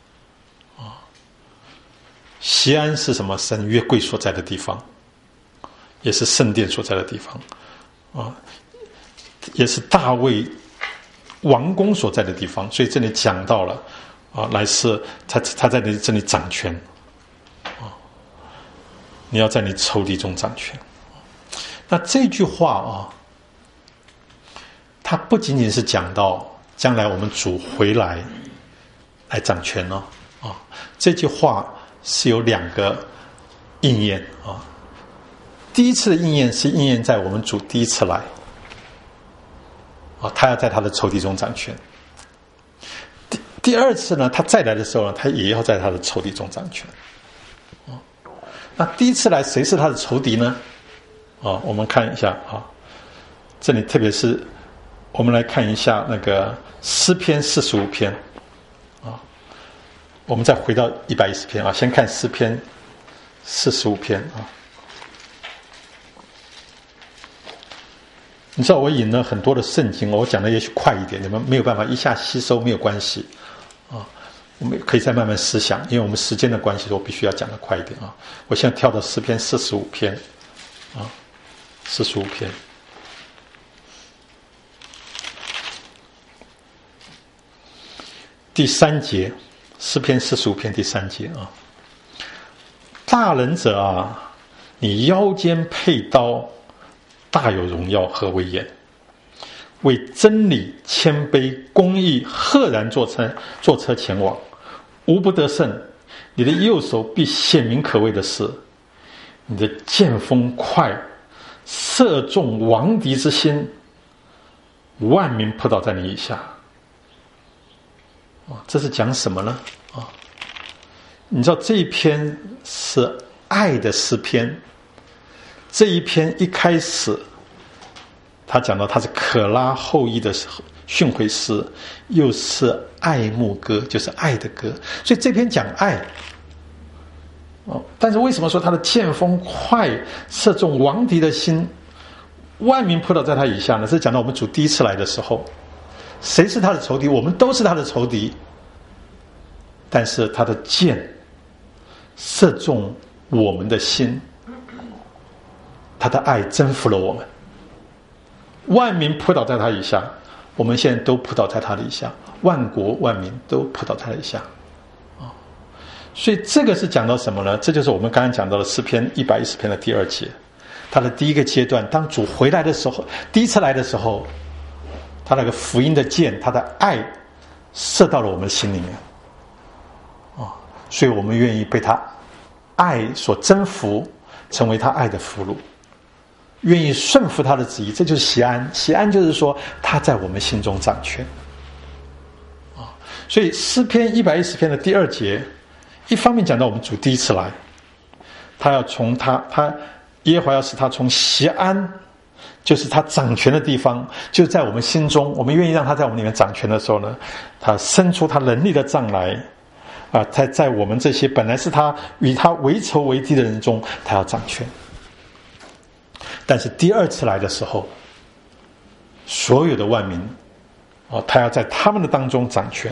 锡安是什么？神约柜所在的地方，也是圣殿所在的地方，也是大卫王宫所在的地方。所以这里讲到了来是他在这里掌权。你要在你仇敌中掌权。那这句话它不仅仅是讲到将来我们主回来掌权这句话是有2个应验第一次的应验是应验在我们主第一次来他要在他的仇敌中掌权。第2次呢，他再来的时候呢，他也要在他的仇敌中掌权。那第一次来谁是他的仇敌呢？ 我们看一下这里特别是我们来看一下那个诗篇45篇我们再回到110篇先看诗篇45篇你知道我引了很多的圣经，我讲的也许快一点，你们没有办法一下吸收，没有关系我们可以再慢慢思想，因为我们时间的关系，我必须要讲得快一点我现在跳到诗篇45篇45篇第3节，诗篇45篇第3节大人者你腰间佩刀，大有荣耀和威严，为真理谦卑公义赫然坐车前往，无不得胜。你的右手必显明可畏的事，你的剑锋快，射中王敌之心，万民扑倒在你以下。这是讲什么呢？你知道这一篇是爱的诗篇，这一篇一开始他讲到他是可拉后裔的训诲诗，又是爱慕歌，就是爱的歌，所以这篇讲爱但是为什么说他的剑锋快，射中王敌的心，万民扑倒在他以下呢？是讲到我们主第一次来的时候，谁是他的仇敌？我们都是他的仇敌，但是他的剑射中我们的心，他的爱征服了我们，万民扑倒在他以下，我们现在都扑倒在他的以下，万国万民都扑倒在他以下所以这个是讲到什么呢？这就是我们刚刚讲到的诗篇110篇的第2节，他的第一个阶段，当主回来的时候，第一次来的时候，他那个福音的剑，他的爱射到了我们的心里面所以我们愿意被他爱所征服，成为他爱的俘虏，愿意顺服他的旨意，这就是喜安。喜安就是说他在我们心中掌权所以诗篇110篇的第2节，一方面讲到我们主第一次来，他要从他耶和华要使他从喜安，就是他掌权的地方，就在我们心中，我们愿意让他在我们里面掌权的时候呢，他伸出他能力的杖来在我们这些本来是他与他为仇为敌的人中，他要掌权。但是第2次来的时候，所有的万民他要在他们的当中掌权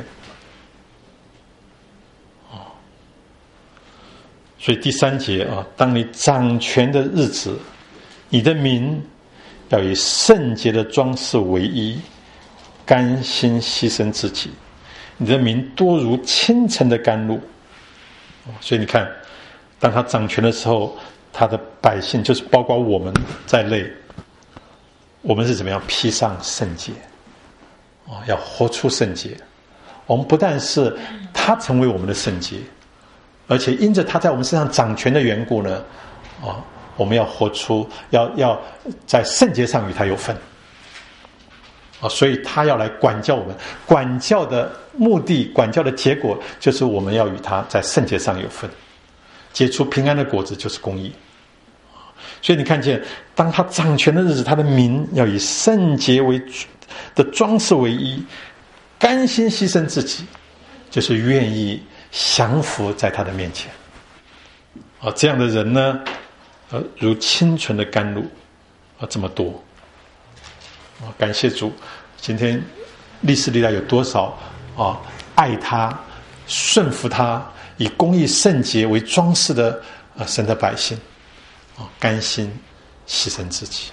所以第3节当你掌权的日子，你的民要以圣洁的装饰为衣，甘心牺牲自己，你的民多如清晨的甘露所以你看，当他掌权的时候，他的百姓就是包括我们在内，我们是怎么样披上圣洁要活出圣洁。我们不但是他成为我们的圣洁，而且因着他在我们身上掌权的缘故呢我们要活出要在圣洁上与他有份所以他要来管教我们，管教的目的，管教的结果，就是我们要与他在圣洁上有份，结出平安的果子，就是公义。所以你看见，当他掌权的日子，他的民要以圣洁的装饰为衣，甘心牺牲自己，就是愿意降服在他的面前这样的人呢如清纯的甘露这么多感谢主，今天历史历代有多少爱他顺服他以公义圣洁为装饰的神的百姓甘心牺牲自己。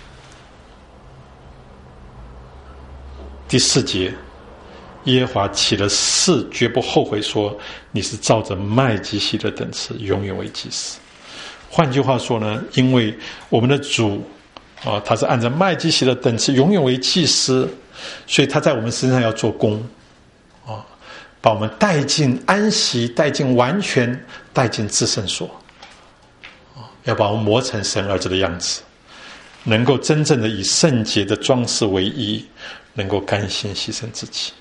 第4节，耶和华起了誓，绝不后悔，说你是照着麦基洗德等次永远为祭司。换句话说呢，因为我们的主他是按照麦基洗德等次永远为祭司，所以他在我们身上要做工把我们带进安息，带进完全，带进至圣所要把我们磨成神儿子的样子，能够真正的以圣洁的装饰为衣，能够甘心牺牲自己。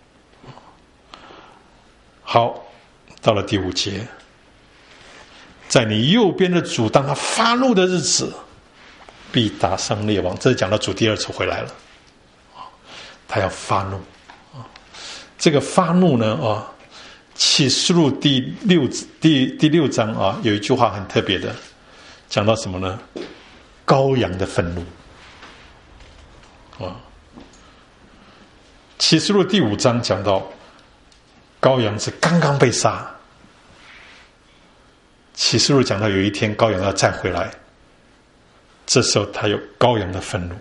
好，到了第5节，在你右边的主，当他发怒的日子， 必打伤列王。这是讲到主第二次回来了，他要发怒。这个发怒呢，启示录第六章有一句话很特别的，讲到什么呢？羔羊的愤怒。启示录第5章讲到羔羊是刚刚被杀。启示录讲到有一天羔羊要再回来，这时候他有羔羊的愤怒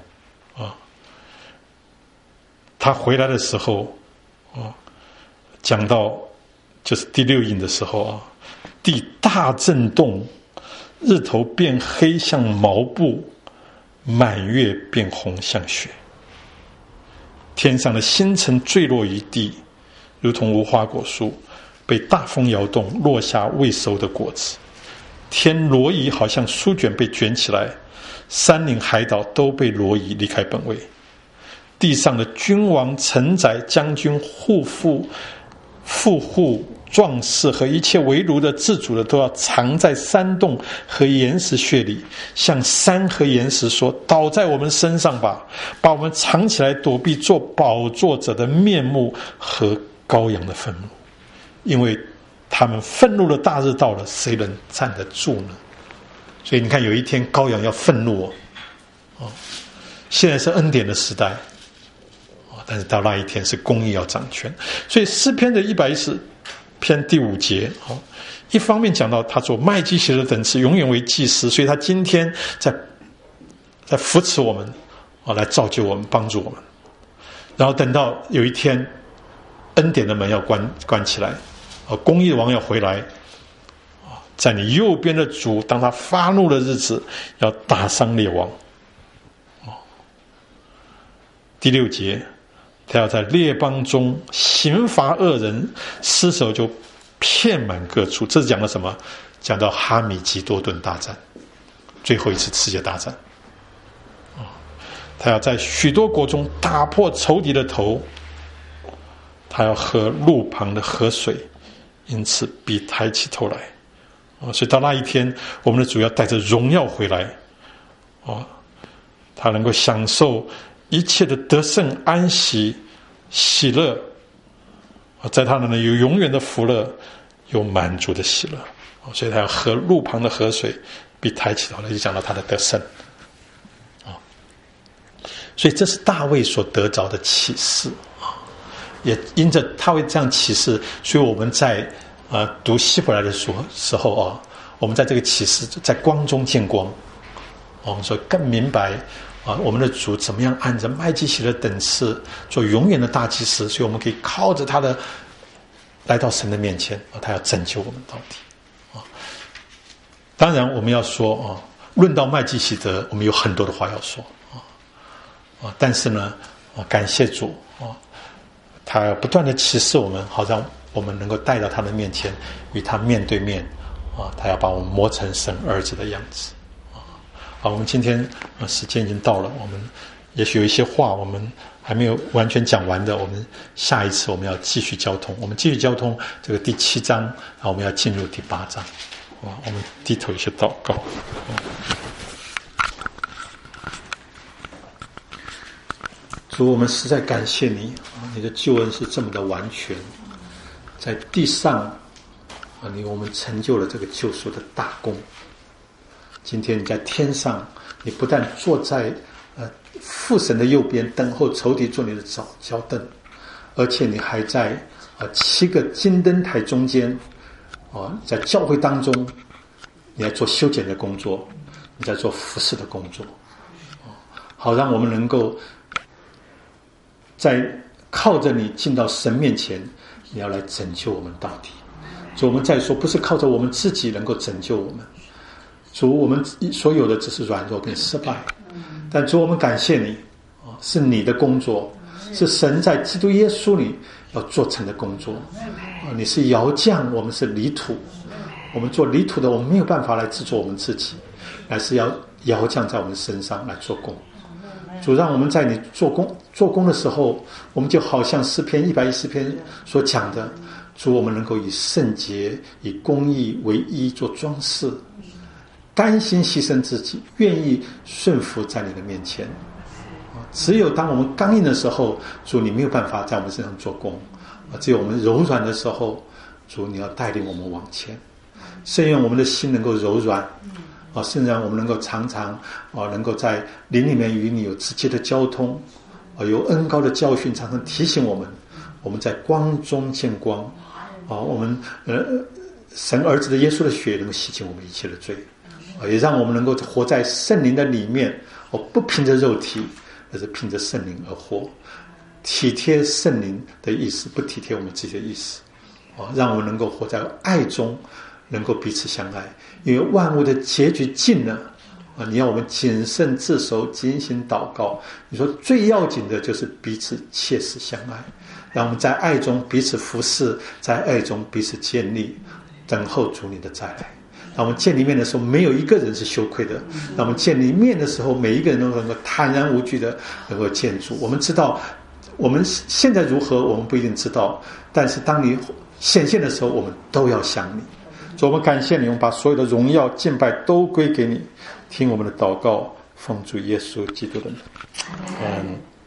他回来的时候讲到就是第6印的时候地大震动，日头变黑像毛布，满月变红像雪，天上的星辰坠落于地，如同无花果树被大风摇动，落下未熟的果子。天挪移，好像书卷被卷起来，山岭海岛都被挪移离开本位。地上的君王、臣宰、将军、户妇、富户、壮士和一切为奴的、自主的，都要藏在山洞和岩石穴里，向山和岩石说：倒在我们身上吧，把我们藏起来，躲避做宝座者的面目和羔羊的愤怒，因为他们愤怒的大日到了，谁能站得住呢？所以你看，有一天羔羊要愤怒现在是恩典的时代但是到那一天是公义要掌权。所以诗篇的110篇第5节一方面讲到他做麦基洗德的等次永远为祭司，所以他今天在扶持我们来造就我们，帮助我们。然后等到有一天恩典的门要关起来公义的王要回来在你右边的主，当他发怒的日子，要打伤列王第6节，他要在列邦中刑罚恶人，尸首就遍满各处。这是讲的什么？讲到哈米吉多顿大战，最后一次世界大战他要在许多国中打破仇敌的头，他要喝路旁的河水，因此必抬起头来所以到那一天，我们的主要带着荣耀回来他能够享受一切的得胜、安息、喜乐在他那里有永远的福乐，有满足的喜乐所以他要喝路旁的河水，必抬起头来，就讲到他的得胜所以这是大卫所得着的启示也因着他会这样启示，所以我们在读希伯来的书时候我们在这个启示在光中见光我们说更明白我们的主怎么样按着麦基洗德等次做永远的大祭司，所以我们可以靠着他的来到神的面前他要拯救我们到底当然我们要说论到麦基洗德，我们有很多的话要说但是呢感谢主他要不断的启示我们，好让我们能够带到他的面前，与他面对面他要把我们磨成神儿子的样子好，我们今天时间已经到了，我们也许有一些话我们还没有完全讲完的，我们下一次我们要继续交通，我们继续交通这个第7章，然后我们要进入第8章我们低头一些祷告主，我们实在感谢你你的救恩是这么的完全，在地上你为我们成就了这个救赎的大功。今天你在天上，你不但坐在父神的右边，等候仇敌做你的脚凳，而且你还在7个金灯台中间在教会当中，你在做修剪的工作，你在做服侍的工作好让我们能够在靠着你进到神面前，你要来拯救我们到底。主，我们再说不是靠着我们自己能够拯救我们，主，我们所有的只是软弱跟失败，但主，我们感谢你是你的工作，是神在基督耶稣里要做成的工作你是窑匠，我们是泥土，我们做泥土的，我们没有办法来制作我们自己，乃是要窑匠在我们身上来做工。主，让我们在你做工的时候，我们就好像诗篇110篇所讲的，主，我们能够以圣洁以公义为衣做装饰， 甘心牺牲自己，愿意顺服在你的面前。只有当我们刚硬的时候，主你没有办法在我们身上做工，只有我们柔软的时候，主你要带领我们往前。甚愿我们的心能够柔软，甚至我们能够常常能够在灵里面与你有直接的交通，有恩膏的教训常常提醒我们在光中见光，我们神儿子的耶稣的血能够洗净我们一切的罪，也让我们能够活在圣灵的里面，不凭着肉体，而是凭着圣灵而活，体贴圣灵的意思，不体贴我们自己的意思，让我们能够活在爱中，能够彼此相爱。因为万物的结局近了，你要我们谨慎自守，警醒祷告。你说最要紧的就是彼此切实相爱，让我们在爱中彼此服侍，在爱中彼此建立，等候主你的再来。当我们见你面的时候，没有一个人是羞愧的；当我们见你面的时候，每一个人都能够坦然无惧的能够见主。我们知道我们现在如何，我们不一定知道，但是当你显现的时候，我们都要想你。主，我们感谢你，我们把所有的荣耀敬拜都归给你。听我们的祷告，奉主耶稣基督的名，